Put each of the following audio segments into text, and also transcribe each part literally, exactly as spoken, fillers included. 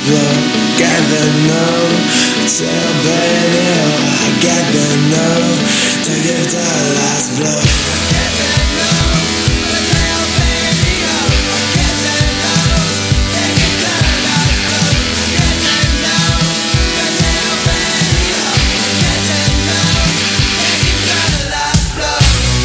blow. Get the no, tell baby oh, I get the no, to give the last blow. Get the no, tell baby oh, I get the no, to give the last blow. Get the no, tell baby oh, I get the no, to give the last blow.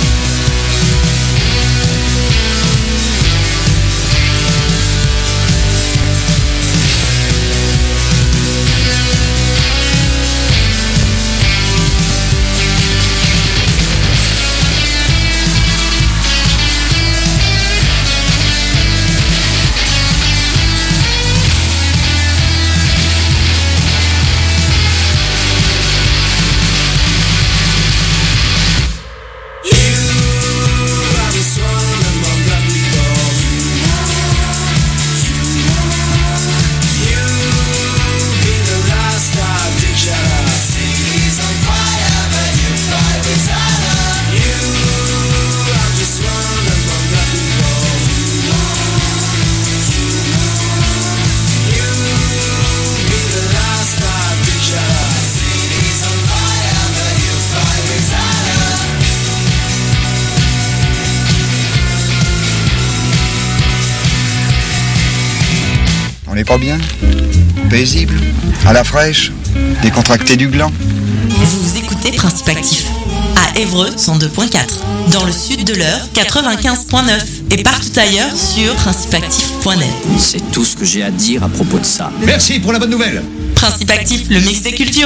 On n'est pas bien? Paisible? À la fraîche? Décontracté du gland? Vous écoutez Principe Actif à Évreux cent deux virgule quatre, dans le sud de l'Eure quatre-vingt-quinze virgule neuf et partout ailleurs sur principe actif point net. C'est tout ce que j'ai à dire à propos de ça. Merci pour la bonne nouvelle. Principe Actif, le mix des cultures.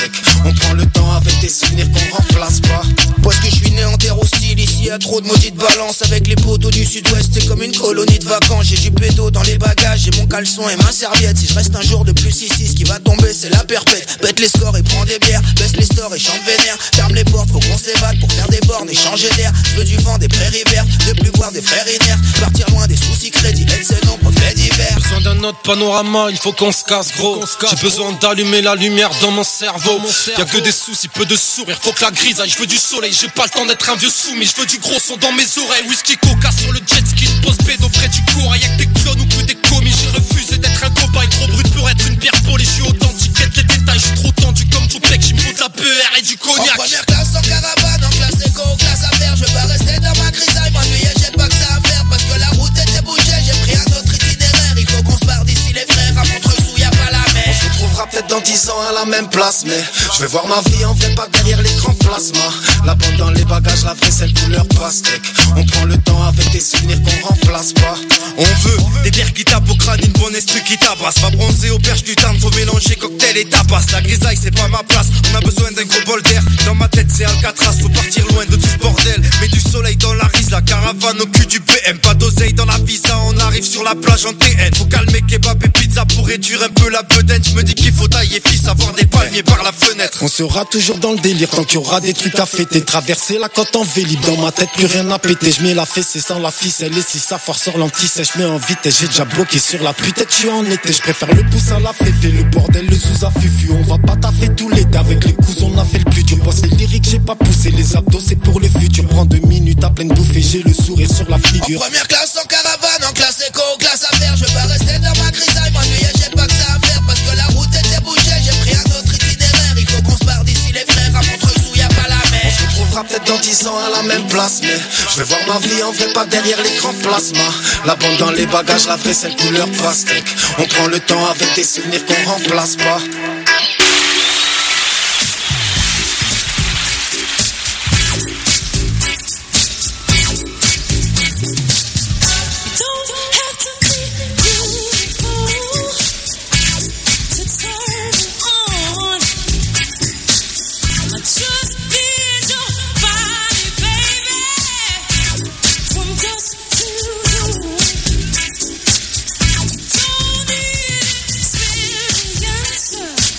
pastèque. On prend le temps avec des souvenirs qu'on remplace pas. Parce que je suis né en terre hostile, ici y'a trop de maudite balance. Avec les poteaux du sud-ouest, c'est comme une colonie de vacances. J'ai du pédo dans les bagages, j'ai mon caleçon et ma serviette. Si je reste un jour de plus ici, ce qui va tomber c'est la perpète. Pète les scores et prends des bières, baisse les stores et chante vénère. Ferme les portes, faut qu'on s'évade pour faire des bornes et changer d'air. Je veux du vent, des prairies vertes, de plus voir des frères inertes. Partir loin des soucis crédits, être ses nombres faits divers. Besoin d'un autre panorama, il faut qu'on se casse gros. J'ai besoin d'allumer la lumière dans mon cerveau. Y'a que des soucis, peu de sourire, faut que la grisaille. Je veux du soleil, j'ai pas le temps d'être un vieux soumis. Je veux du gros son dans mes oreilles. Whisky coca sur le jet ski, pose pédo près du cours. Y'a que des clones ou que des commis. J'ai refusé d'être un cobaye, trop brut pour être une pierre polie. Je suis authentique, les détails, je suis trop tendu comme Tupac. J'me faut de la P R et du cognac. En première classe en caravane, en classe éco, classe affaires. Je veux pas rester dans ma grisaille, m'ennuyer, j'ai pas que ça à faire. Parce que la route était bouchée, j'ai pris un autre itinéraire. Il faut qu'on se barre d'ici les frères, à Montreux où y'a pas la mer. On se retrouvera peut-être dans dix ans à la même place, mais je vais voir ma vie en vrai, pas derrière l'écran plasma. La bande dans les bagages, la vraie celle couleur pastèque. On prend le temps avec des souvenirs qu'on remplace pas. On veut des bières qui tapent au crâne, une bonne esprit qui tabasse. Pas bronzer au perche du tarn, faut mélanger cocktail et tapas. La grisaille c'est pas ma place, on a besoin d'un gros bol d'air. Dans ma tête c'est Alcatraz, faut partir loin de tout ce bordel. Mets du soleil dans la rise, la caravane au cul du B M. Pas d'oseille dans la visa, on arrive sur la plage en T N. Faut calmer kebab et pizza pour réduire un peu la bedaine. J'me dis qu'il faut tailler fils, avoir des palmiers par la fenêtre. On sera toujours dans le délire tant qu'il y aura des trucs à fêter. Traverser la côte en vélib, dans ma tête plus rien à péter. J'mets la fessée sans la ficelle et si ça force sur l'anti-sèche. J'mets en vitesse, j'ai déjà bloqué sur la pluie, tête j'suis en été. J'préfère le pouce à la féfé, le bordel, le sous à fufu. On va pas taffer tout l'été, avec les coups on a fait le plus dur. Boss c'est lyrique, j'ai pas poussé les abdos, c'est pour le futur. Prends deux minutes à pleine bouffée, j'ai le sourire sur la figure. En première classe en caravane, en classe éco, classe affaires. Je veux pas rester dans ma grisaille, m'ennuyer, j'ai pas que ça à faire. Parce que la route était bouchée, j'ai pris un autre itinéraire. Il faut qu'on se barre d'ici les frères, à Montreux où y'a pas la mer. On se retrouvera peut-être dans dix ans à la même place, mais je vais voir ma vie en vrai, pas derrière l'écran plasma. La bande dans les bagages, la vraie celle couleur pastèque. On prend le temps avec des souvenirs qu'on remplace pas. Don't need experience.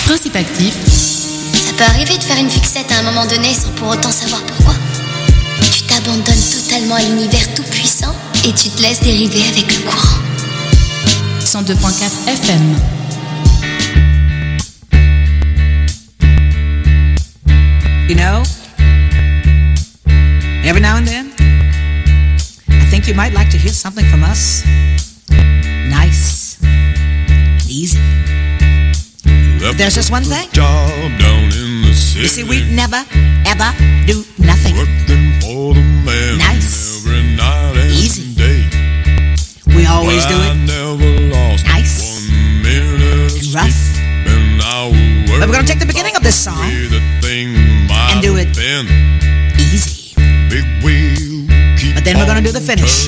Principe actif. Ça peut arriver de faire une fixette à un moment donné sans pour autant savoir pourquoi. Tu t'abandonnes totalement à l'univers tout puissant et tu te laisses dériver avec le courant. cent deux point quatre F M. You know, every now and then, I think you might like to hear something from us. Nice, easy. But there's just one thing. You see, we never, ever do nothing. Nice, easy. We always do it nice and rough. But we're going to take the beginning of this song and do it easy. But then we're going to do the finish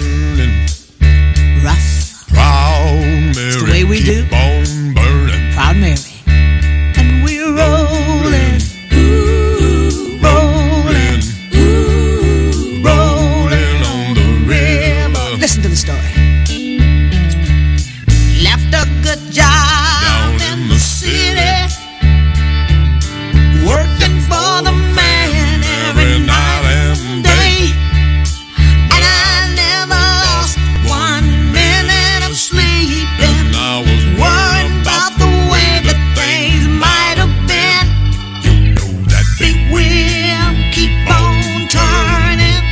rough. It's the way we do Proud Mary. And we're rolling, ooh, rolling, ooh, rolling on the river. Listen to the story. Left a good job down in the city, working for the man every night and day. And I never lost one minute of sleep. And I was worried about the way that things might have been. You know that big wheel keep on turning.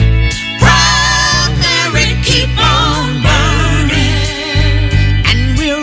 Proud Mary keep on burning. And we're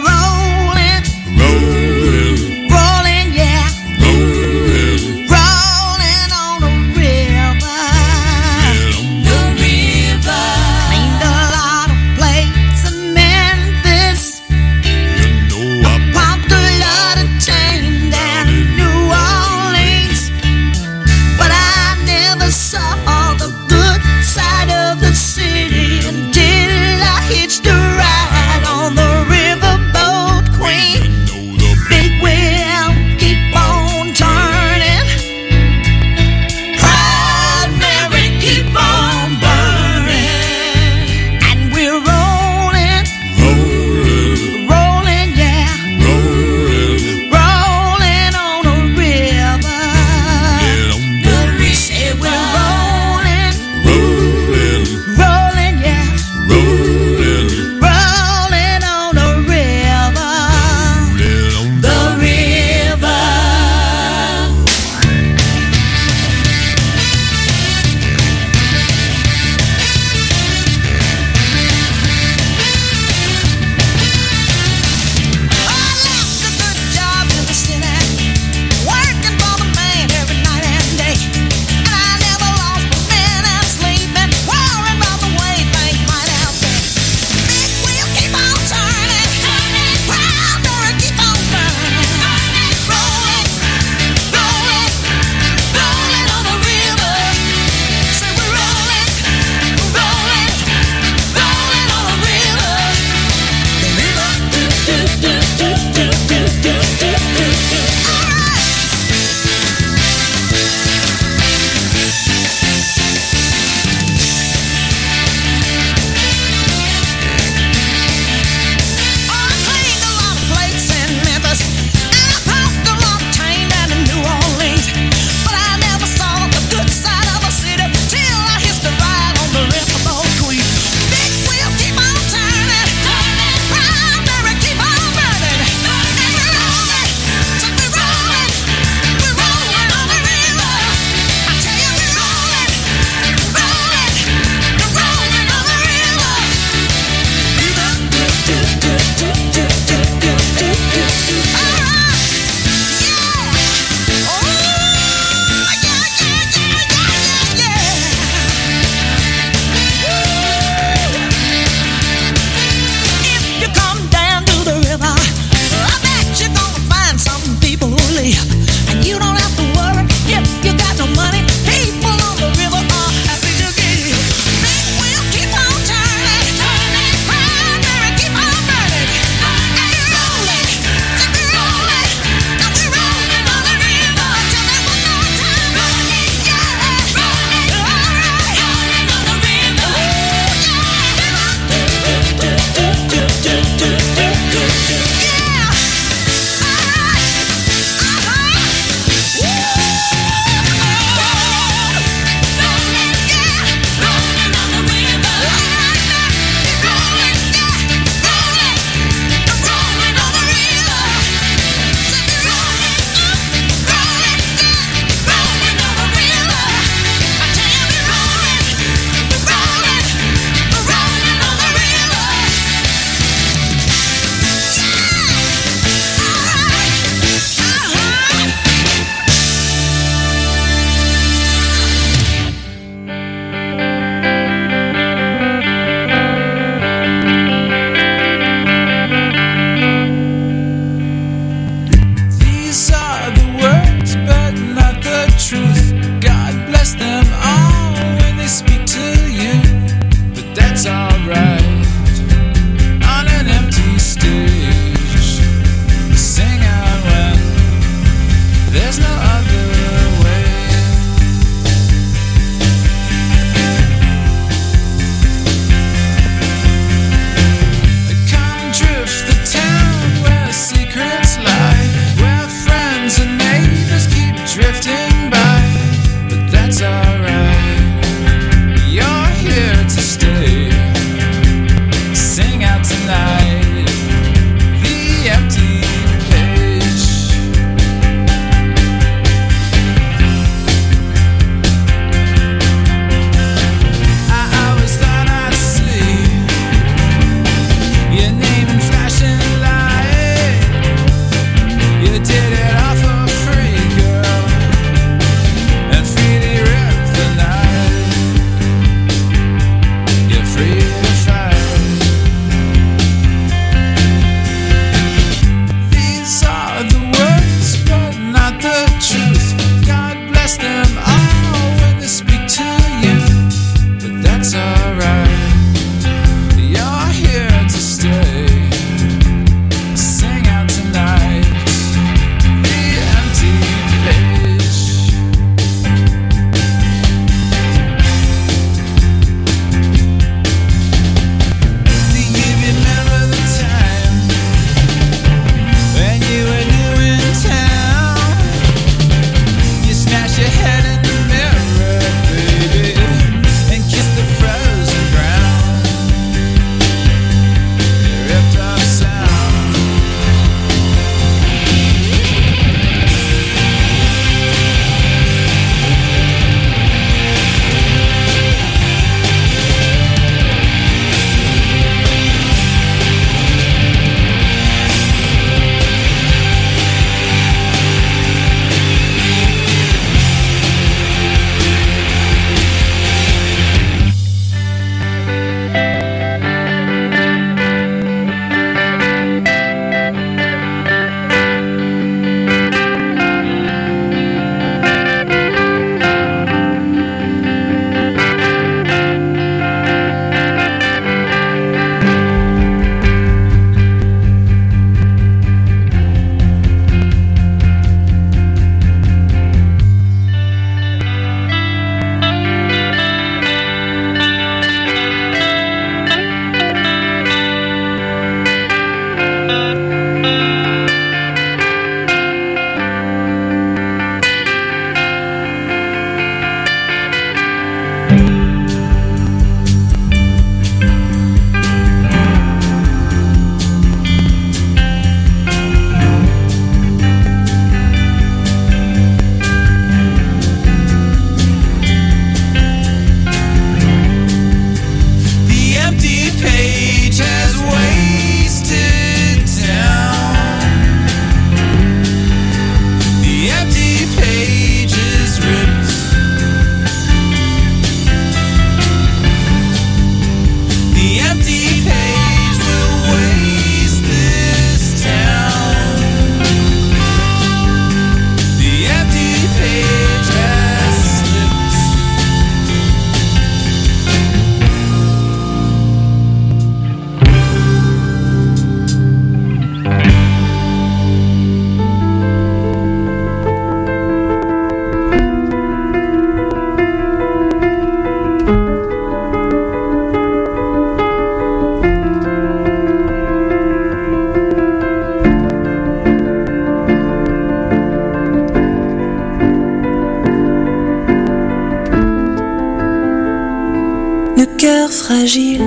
fragile,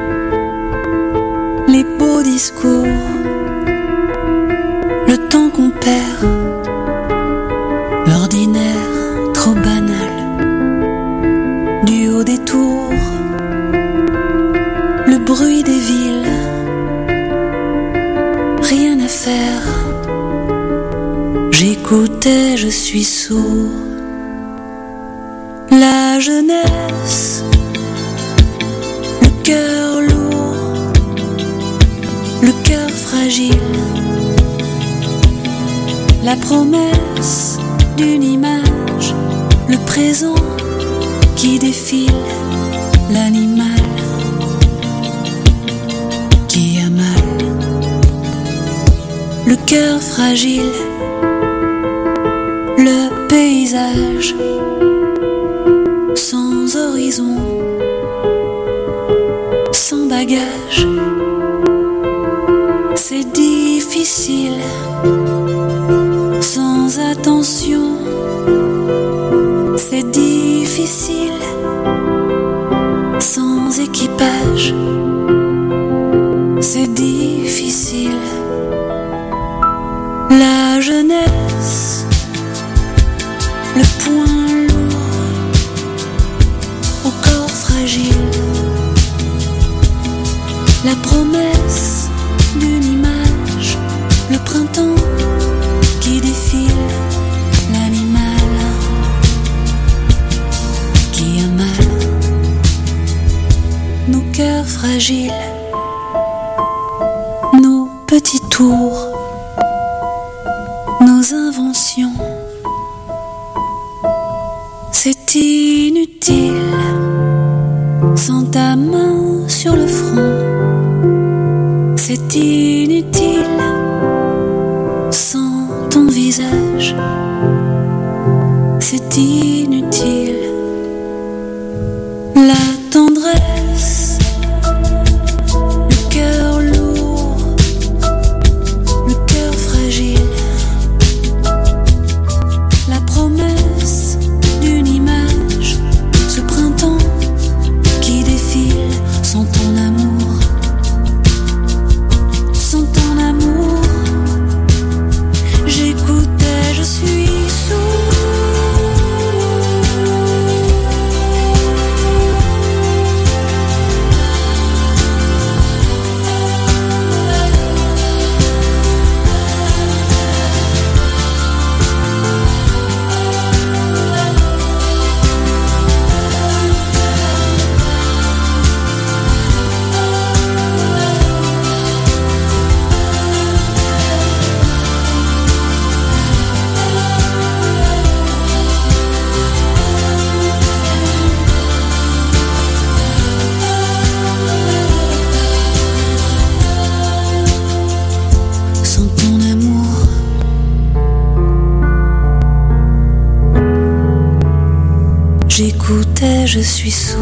les beaux discours, le temps qu'on perd, l'ordinaire trop banal, du haut des tours, le bruit des villes, rien à faire, j'écoutais, je suis sourd. La jeunesse, le cœur lourd, le cœur fragile, la promesse d'une image, le présent qui défile, l'animal qui a mal, le cœur fragile, le paysage sans horizon, sans bagage, c'est difficile, sans attention, c'est difficile, sans équipage, c'est difficile, la jeunesse, le poing lourd, au corps fragile, la promesse d'une image, le printemps qui défile, l'animal qui a mal, nos cœurs fragiles, nos petits tours, nos inventions. C'est inutile, sans ta main sur le front. C'est inutile, sans ton visage. C'est inutile, la tendresse, le cœur lourd, le cœur fragile, la promesse d'une image, ce printemps qui défile sans ton amour, sans ton amour, j'écoutais, je suis sourd. Sans ton amour, j'écoutais, je suis sourd.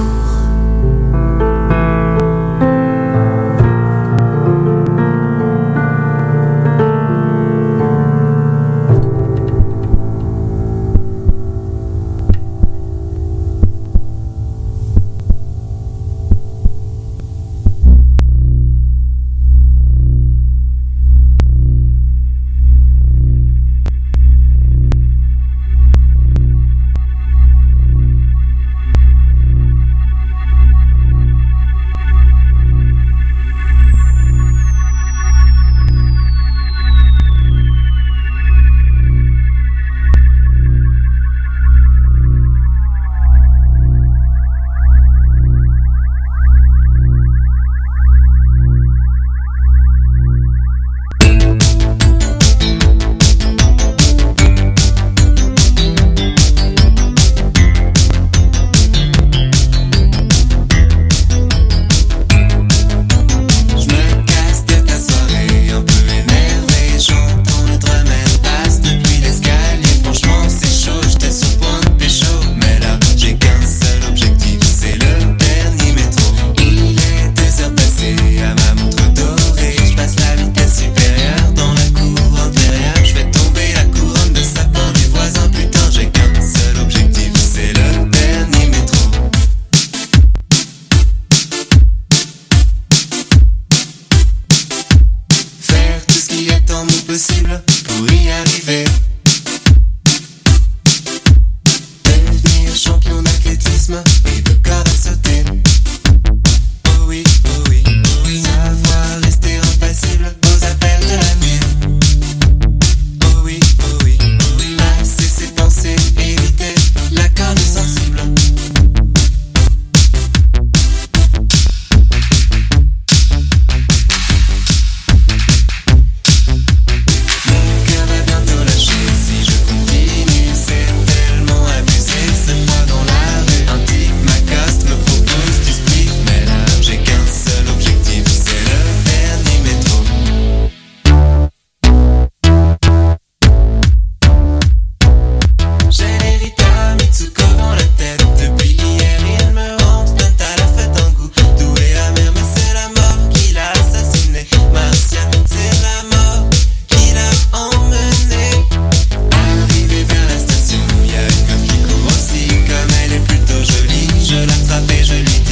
possible.